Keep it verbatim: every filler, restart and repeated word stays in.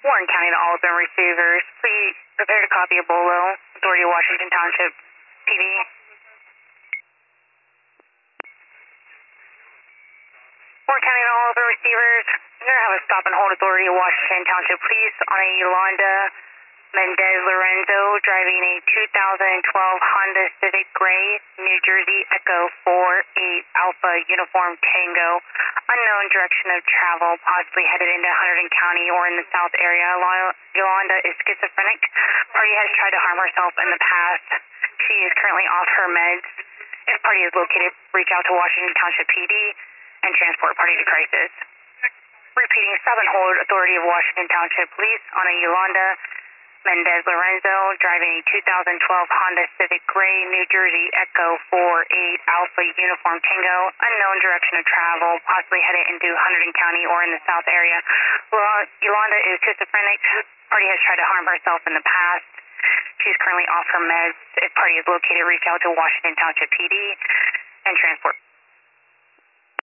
Warren County to all open receivers. Please prepare to copy a BOLO. Authority of Washington Township P D. Warren County to all open receivers. We're going to have a stop and hold Authority of Washington Township Police on a Yolanda Mendez Lorenzo driving a two thousand twelve Honda Civic Gray, New Jersey Echo four eight Alpha Uniform Tango. Unknown direction of travel, possibly headed into Hunterdon County or in the south area. Yolanda is schizophrenic. Party has tried to harm herself in the past. She is currently off her meds. If party is located, reach out to Washington Township P D and transport party to crisis. Repeating, stop and hold Authority of Washington Township Police on a Yolanda Mendez Lorenzo driving a two thousand twelve Honda Civic Gray, New Jersey Echo four eight Alpha Uniform Tango. Unknown direction of travel, possibly headed into Hunterdon County or in the south area. Yolanda is schizophrenic. Party has tried to harm herself in the past. She's currently off her meds. If party is located, reach out to Washington Township P D and transport